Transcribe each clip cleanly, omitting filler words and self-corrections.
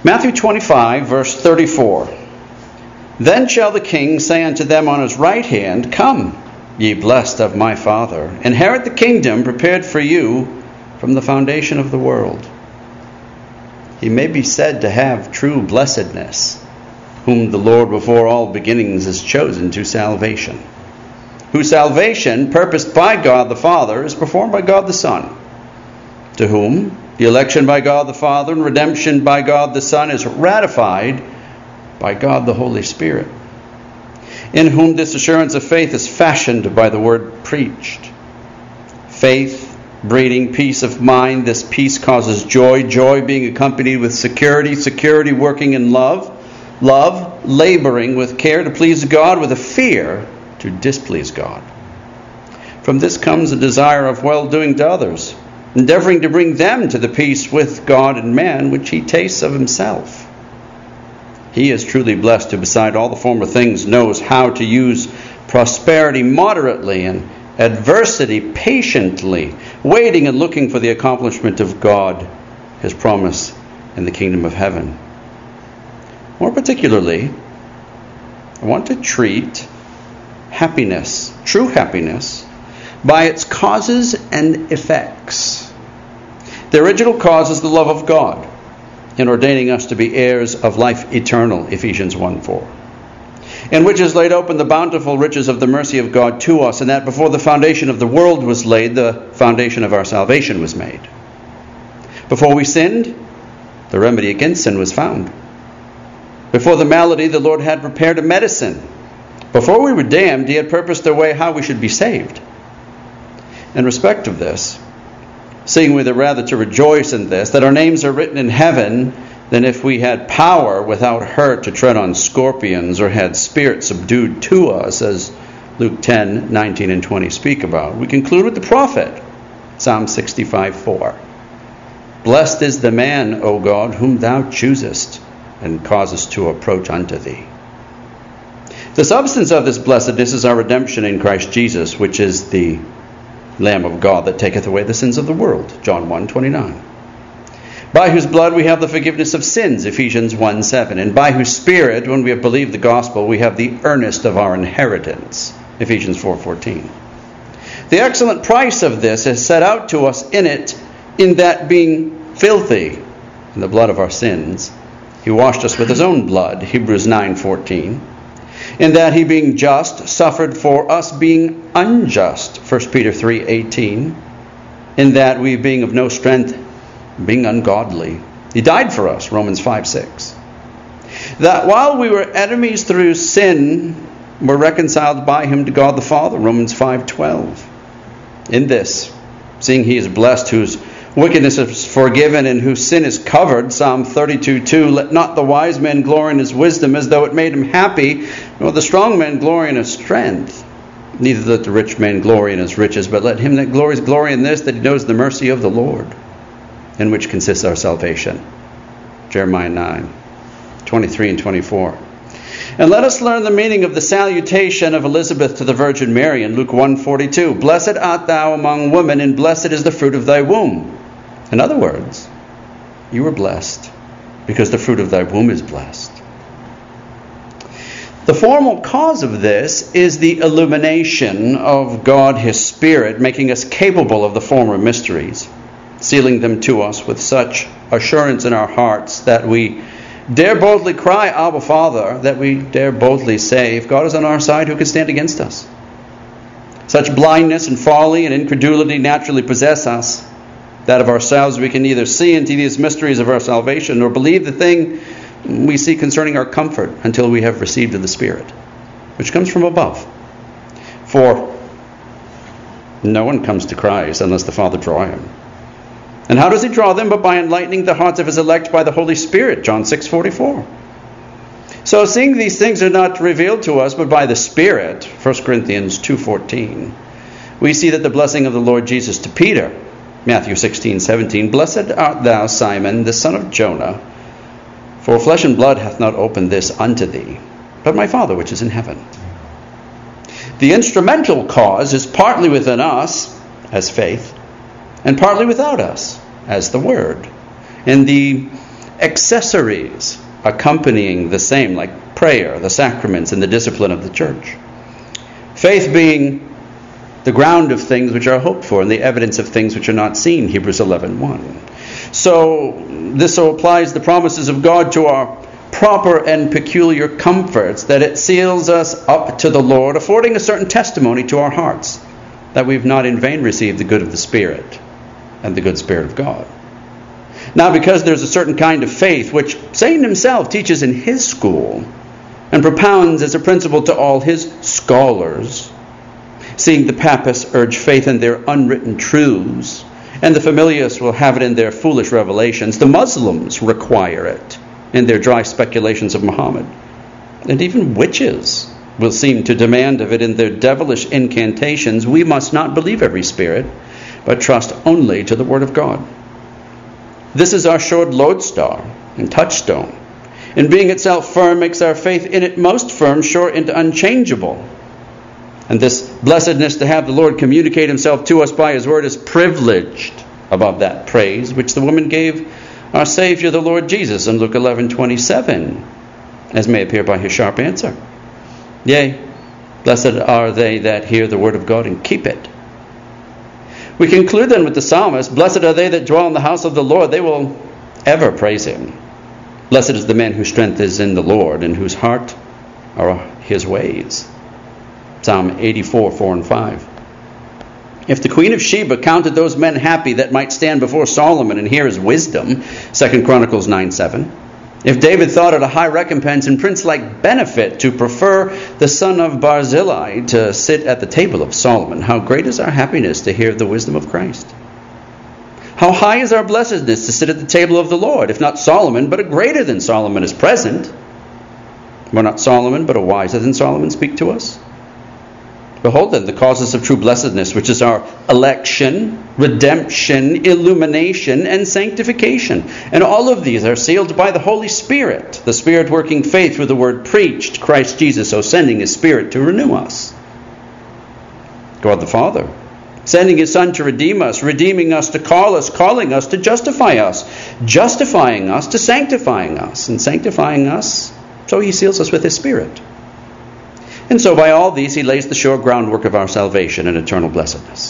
Matthew 25, verse 34. Then shall the king say unto them on his right hand, Come, ye blessed of my Father, inherit the kingdom prepared for you from the foundation of the world. He may be said to have true blessedness, whom the Lord before all beginnings has chosen to salvation, whose salvation, purposed by God the Father, is performed by God the Son, to whom the election by God the Father and redemption by God the Son is ratified by God the Holy Spirit, in whom this assurance of faith is fashioned by the word preached. Faith breeding peace of mind, this peace causes joy, joy being accompanied with security, security working in love, love laboring with care to please God, with a fear to displease God. From this comes a desire of well-doing to others, endeavoring to bring them to the peace with God and man which he tastes of himself. He is truly blessed who beside all the former things knows how to use prosperity moderately and adversity patiently, waiting and looking for the accomplishment of God, his promise in the kingdom of heaven. More particularly, I want to treat happiness, true happiness, by its causes and effects. The original cause is the love of God in ordaining us to be heirs of life eternal, Ephesians 1:4, in which is laid open the bountiful riches of the mercy of God to us, and that before the foundation of the world was laid, the foundation of our salvation was made. Before we sinned, the remedy against sin was found. Before the malady, the Lord had prepared a medicine. Before we were damned, he had purposed a way how we should be saved. In respect of this, seeing we are rather to rejoice in this, that our names are written in heaven, than if we had power without hurt to tread on scorpions, or had spirit subdued to us, as Luke 10, 19 and 20 speak about. We conclude with the prophet, Psalm 65:4. Blessed is the man, O God, whom thou choosest, and causest to approach unto thee. The substance of this blessedness is our redemption in Christ Jesus, which is the Lamb of God that taketh away the sins of the world, John 1:29. By whose blood we have the forgiveness of sins, Ephesians 1:7. And by whose Spirit, when we have believed the gospel, we have the earnest of our inheritance, Ephesians 4:14. The excellent price of this is set out to us in it, in that being filthy in the blood of our sins, he washed us with his own blood, Hebrews 9:14. In that he being just suffered for us being unjust, 1 Peter 3:18. In that we being of no strength, being ungodly, he died for us, Romans 5:6. That while we were enemies through sin, were reconciled by him to God the Father, Romans 5:12. In this, seeing he is blessed whose wickedness is forgiven and whose sin is covered, Psalm 32:2, let not the wise man glory in his wisdom as though it made him happy, nor the strong man glory in his strength. Neither let the rich man glory in his riches, but let him that glories glory in this, that he knows the mercy of the Lord, in which consists our salvation. Jeremiah 9:23 and 24. And let us learn the meaning of the salutation of Elizabeth to the Virgin Mary in Luke 1:42. Blessed art thou among women, and blessed is the fruit of thy womb. In other words, you are blessed because the fruit of thy womb is blessed. The formal cause of this is the illumination of God, his Spirit, making us capable of the former mysteries, sealing them to us with such assurance in our hearts that we dare boldly cry, Abba, Father, that we dare boldly say, if God is on our side, who can stand against us? Such blindness and folly and incredulity naturally possess us, that of ourselves we can neither see into these mysteries of our salvation, nor believe the thing we see concerning our comfort, until we have received of the Spirit, which comes from above. For no one comes to Christ unless the Father draw him. And how does he draw them? But by enlightening the hearts of his elect by the Holy Spirit, John 6:44. So seeing these things are not revealed to us, but by the Spirit, 1 Corinthians 2:14, we see that the blessing of the Lord Jesus to Peter, Matthew 16:17, Blessed art thou, Simon, the son of Jonah, for flesh and blood hath not opened this unto thee, but my Father which is in heaven. The instrumental cause is partly within us, as faith, and partly without us, as the Word. And the accessories accompanying the same, like prayer, the sacraments, and the discipline of the church. Faith being the ground of things which are hoped for and the evidence of things which are not seen, Hebrews 11:1. So this so applies the promises of God to our proper and peculiar comforts, that it seals us up to the Lord, affording a certain testimony to our hearts that we've not in vain received the good of the Spirit and the good Spirit of God. Now, because there's a certain kind of faith which Satan himself teaches in his school and propounds as a principle to all his scholars, seeing the Papists urge faith in their unwritten truths, and the Familius will have it in their foolish revelations, the Muslims require it in their dry speculations of Muhammad, and even witches will seem to demand of it in their devilish incantations, we must not believe every spirit, but trust only to the Word of God. This is our sure lodestar and touchstone. In being itself firm makes our faith in it most firm, sure, and unchangeable. And this blessedness to have the Lord communicate himself to us by his word is privileged above that praise which the woman gave our Savior, the Lord Jesus, in Luke 11:27, as may appear by his sharp answer. Yea, blessed are they that hear the word of God and keep it. We conclude then with the psalmist, blessed are they that dwell in the house of the Lord, they will ever praise him. Blessed is the man whose strength is in the Lord, and whose heart are his ways. Psalm 84:4 and 5. If the Queen of Sheba counted those men happy that might stand before Solomon and hear his wisdom, 2 Chronicles 9:7. If David thought it a high recompense and prince-like benefit to prefer the son of Barzillai to sit at the table of Solomon, how great is our happiness to hear the wisdom of Christ. How high is our blessedness to sit at the table of the Lord, if not Solomon, but a greater than Solomon is present. Will not Solomon, but a wiser than Solomon, speak to us? Behold then the causes of true blessedness, which is our election, redemption, illumination, and sanctification. And all of these are sealed by the Holy Spirit, the Spirit working faith through the word preached, Christ Jesus, so sending his Spirit to renew us. God the Father, sending his Son to redeem us, redeeming us to call us, calling us to justify us, justifying us to sanctifying us, and sanctifying us, so he seals us with his Spirit. And so by all these he lays the sure groundwork of our salvation and eternal blessedness.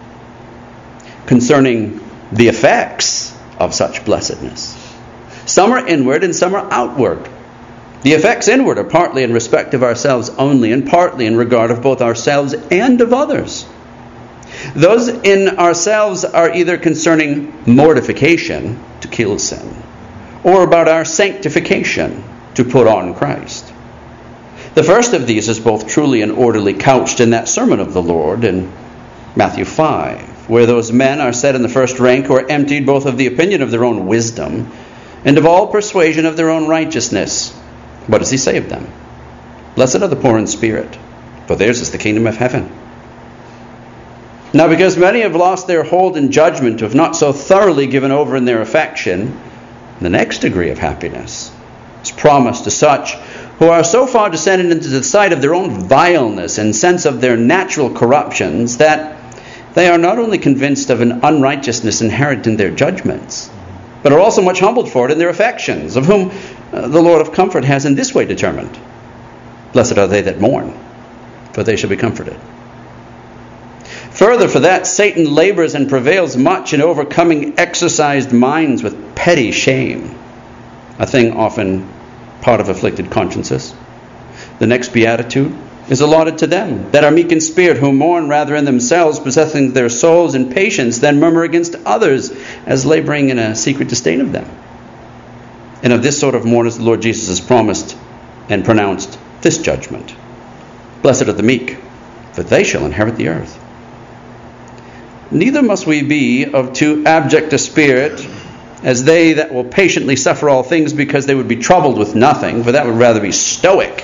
Concerning the effects of such blessedness, some are inward and some are outward. The effects inward are partly in respect of ourselves only, and partly in regard of both ourselves and of others. Those in ourselves are either concerning mortification, to kill sin, or about our sanctification, to put on Christ. The first of these is both truly and orderly couched in that sermon of the Lord in Matthew 5, where those men are set in the first rank who are emptied both of the opinion of their own wisdom and of all persuasion of their own righteousness. What does he say of them? Blessed are the poor in spirit, for theirs is the kingdom of heaven. Now because many have lost their hold in judgment, have not so thoroughly given over in their affection, the next degree of happiness is promised to such who are so far descended into the sight of their own vileness and sense of their natural corruptions that they are not only convinced of an unrighteousness inherent in their judgments, but are also much humbled for it in their affections, of whom the Lord of comfort has in this way determined, blessed are they that mourn, for they shall be comforted. Further, for that Satan labors and prevails much in overcoming exercised minds with petty shame, a thing often part of afflicted consciences. The next beatitude is allotted to them that are meek in spirit, who mourn rather in themselves, possessing their souls in patience, than murmur against others, as laboring in a secret disdain of them. And of this sort of mourners the Lord Jesus has promised and pronounced this judgment: blessed are the meek, for they shall inherit the earth. Neither must we be of too abject a spirit as they that will patiently suffer all things, because they would be troubled with nothing, for that would rather be stoic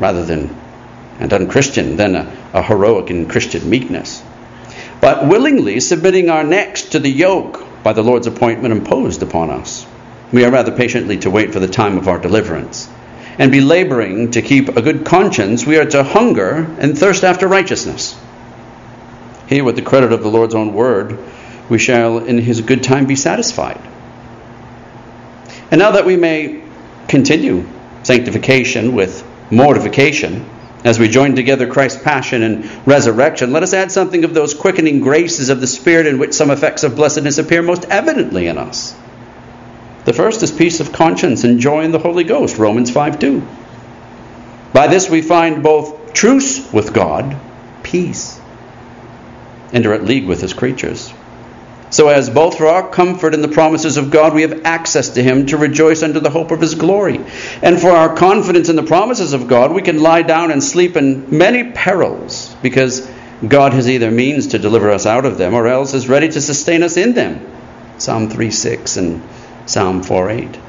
and unchristian than a heroic and Christian meekness. But willingly submitting our necks to the yoke by the Lord's appointment imposed upon us, we are rather patiently to wait for the time of our deliverance, and be laboring to keep a good conscience. We are to hunger and thirst after righteousness. Here, with the credit of the Lord's own word, we shall in his good time be satisfied. And now that we may continue sanctification with mortification, as we join together Christ's passion and resurrection, let us add something of those quickening graces of the Spirit in which some effects of blessedness appear most evidently in us. The first is peace of conscience and joy in the Holy Ghost, Romans 5:2. By this we find both truce with God, peace, and are at league with his creatures. So as both for our comfort in the promises of God, we have access to him to rejoice under the hope of his glory. And for our confidence in the promises of God, we can lie down and sleep in many perils, because God has either means to deliver us out of them, or else is ready to sustain us in them. Psalm 3:6 and Psalm 4:8.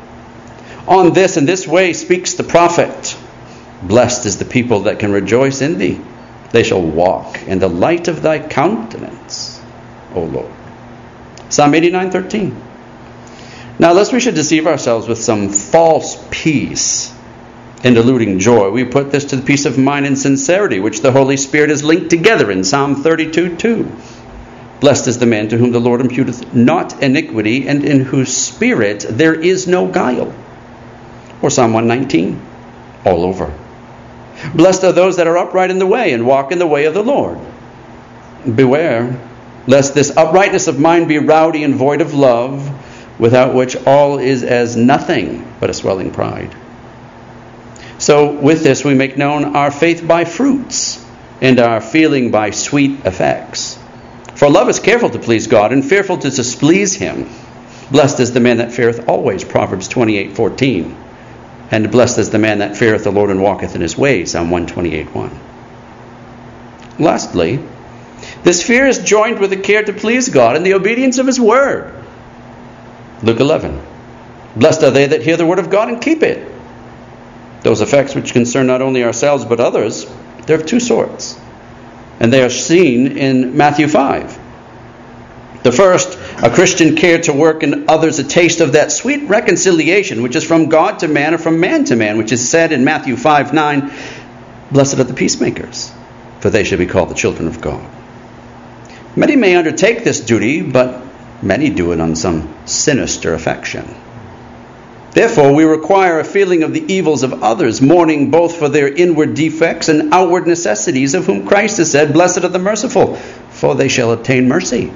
On this, in this way, speaks the prophet. Blessed is the people that can rejoice in thee. They shall walk in the light of thy countenance, O Lord. Psalm 89:13. Now, lest we should deceive ourselves with some false peace in deluding joy, we put this to the peace of mind and sincerity, which the Holy Spirit has linked together in Psalm 32:2. Blessed is the man to whom the Lord imputeth not iniquity, and in whose spirit there is no guile. Or Psalm 119, all over. Blessed are those that are upright in the way, and walk in the way of the Lord. Beware, lest this uprightness of mind be rowdy and void of love, without which all is as nothing but a swelling pride. So with this we make known our faith by fruits, and our feeling by sweet effects. For love is careful to please God, and fearful to displease him. Blessed is the man that feareth always, Proverbs 28:14. And blessed is the man that feareth the Lord and walketh in his ways, Psalm 128:1. Lastly, this fear is joined with a care to please God and the obedience of his word. Luke 11. Blessed are they that hear the word of God and keep it. Those effects which concern not only ourselves but others, they're of two sorts. And they are seen in Matthew 5. The first, a Christian care to work in others a taste of that sweet reconciliation which is from God to man, or from man to man, which is said in Matthew 5:9, Blessed are the peacemakers, for they shall be called the children of God. Many may undertake this duty, but many do it on some sinister affection. Therefore, we require a feeling of the evils of others, mourning both for their inward defects and outward necessities, of whom Christ has said, Blessed are the merciful, for they shall obtain mercy.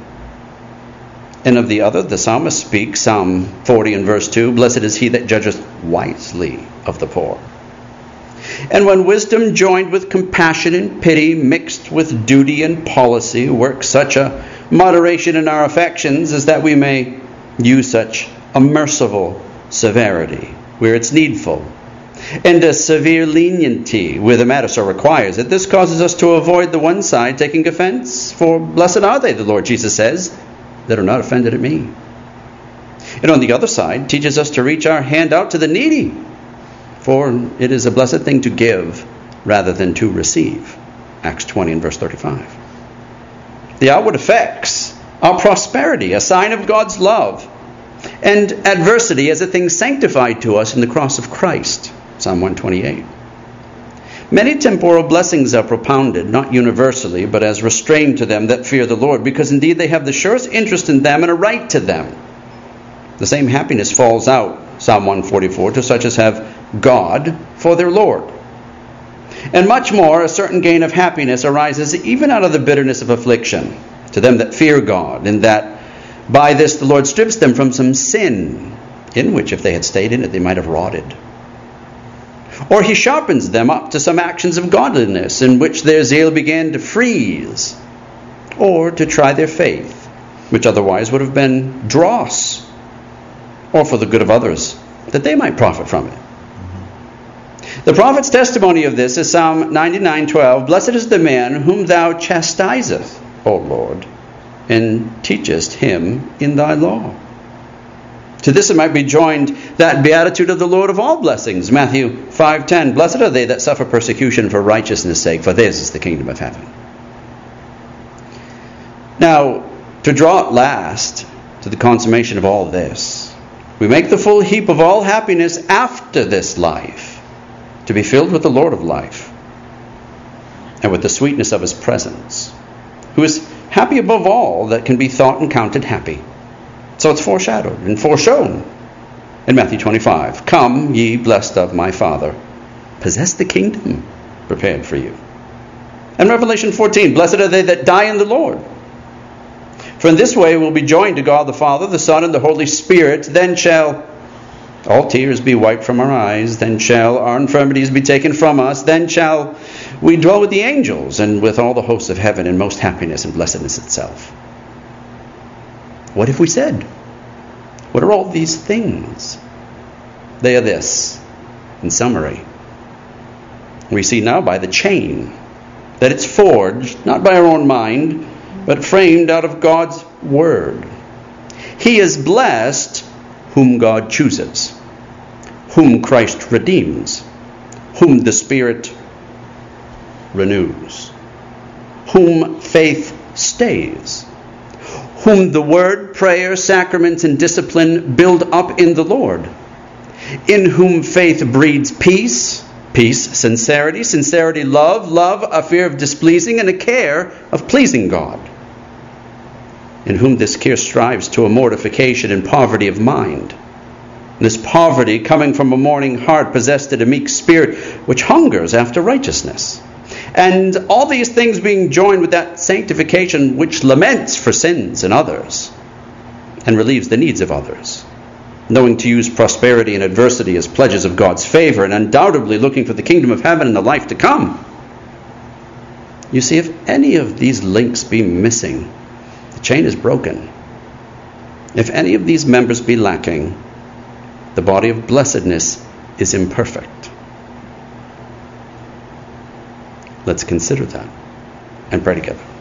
And of the other, the psalmist speaks, Psalm 40 and verse 2, Blessed is he that judgeth wisely of the poor. And when wisdom joined with compassion and pity, mixed with duty and policy, works such a moderation in our affections as that we may use such a merciful severity where it's needful, and a severe leniency where the matter so requires it. This causes us to avoid the one side taking offense, for blessed are they, the Lord Jesus says, that are not offended at me. And on the other side, teaches us to reach our hand out to the needy, for it is a blessed thing to give rather than to receive. Acts 20 and verse 35. The outward effects are prosperity, a sign of God's love, and adversity as a thing sanctified to us in the cross of Christ. Psalm 128. Many temporal blessings are propounded, not universally, but as restrained to them that fear the Lord, because indeed they have the surest interest in them and a right to them. The same happiness falls out, Psalm 144, to such as have God for their Lord. And much more, a certain gain of happiness arises even out of the bitterness of affliction, to them that fear God, in that by this the Lord strips them from some sin, in which if they had stayed in it they might have rotted. Or he sharpens them up to some actions of godliness, in which their zeal began to freeze, or to try their faith, which otherwise would have been dross, or for the good of others, that they might profit from it. The prophet's testimony of this is Psalm 99:12. Blessed is the man whom thou chastiseth, O Lord, and teachest him in thy law. To this it might be joined that beatitude of the Lord of all blessings, Matthew 5:10. Blessed are they that suffer persecution for righteousness' sake, for theirs is the kingdom of heaven. Now, to draw at last to the consummation of all this, we make the full heap of all happiness after this life, to be filled with the Lord of life, and with the sweetness of his presence, who is happy above all that can be thought and counted happy. So it's foreshadowed and foreshown In Matthew 25, come, ye blessed of my Father, possess the kingdom prepared for you. And Revelation 14, blessed are they that die in the Lord. For in this way we'll be joined to God the Father, the Son, and the Holy Spirit. Then shall all tears be wiped from our eyes. Then shall our infirmities be taken from us. Then shall we dwell with the angels and with all the hosts of heaven in most happiness and blessedness itself. What have we said? What are all these things? They are this, in summary. We see now by the chain that it's forged, not by our own mind, but framed out of God's word. He is blessed whom God chooses, whom Christ redeems, whom the Spirit renews, whom faith stays, whom the word, prayer, sacraments, and discipline build up in the Lord, in whom faith breeds peace, sincerity, love, a fear of displeasing, and a care of pleasing God, in whom this care strives to a mortification and poverty of mind. This poverty coming from a mourning heart possessed in a meek spirit, which hungers after righteousness. And all these things being joined with that sanctification which laments for sins in others and relieves the needs of others, knowing to use prosperity and adversity as pledges of God's favor, and undoubtedly looking for the kingdom of heaven and the life to come. You see, if any of these links be missing, the chain is broken. If any of these members be lacking, the body of blessedness is imperfect. Let's consider that and pray together.